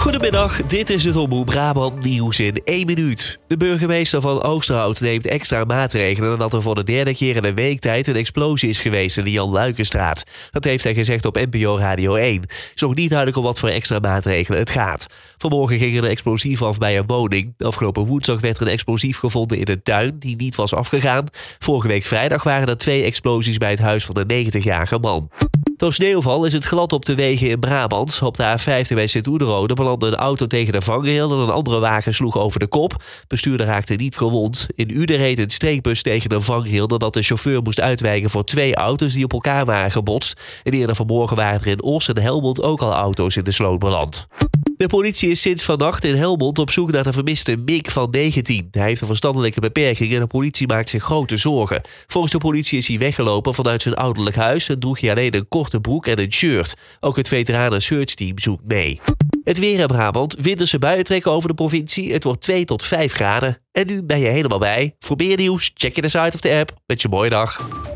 Goedemiddag, dit is het Omroep Brabant nieuws in 1 minuut. De burgemeester van Oosterhout neemt extra maatregelen nadat er voor de derde keer in een week tijd een explosie is geweest in de Jan Luikenstraat. Dat heeft hij gezegd op NPO Radio 1. Het is nog niet duidelijk om wat voor extra maatregelen het gaat. Vanmorgen ging er een explosief af bij een woning. Afgelopen woensdag werd er een explosief gevonden in een tuin die niet was afgegaan. Vorige week vrijdag waren er 2 explosies bij het huis van een 90-jarige man. Door sneeuwval is het glad op de wegen in Brabant. Op de A50 bij Sint-Oederode belandde een auto tegen de vangrail en een andere wagen sloeg over de kop. Bestuurder raakte niet gewond. In Uden reed een streekbus tegen een vangrail nadat de chauffeur moest uitwijken voor 2 auto's die op elkaar waren gebotst. En eerder vanmorgen waren er in Os en Helmond ook al auto's in de sloot beland. De politie is sinds vannacht in Helmond op zoek naar de vermiste Mick van 19. Hij heeft een verstandelijke beperking en de politie maakt zich grote zorgen. Volgens de politie is hij weggelopen vanuit zijn ouderlijk huis en droeg hij alleen een korte broek en een shirt. Ook het veteranen searchteam zoekt mee. Het weer in Brabant. Winterse buien trekken over de provincie. Het wordt 2 tot 5 graden. En nu ben je helemaal bij. Voor meer nieuws check je de site of de app. Met je mooie dag.